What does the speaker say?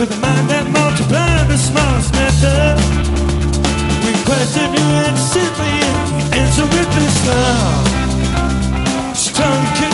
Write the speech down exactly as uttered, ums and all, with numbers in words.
with a mind that multiplies the smallest method. We question you and simply answer with this love. Strong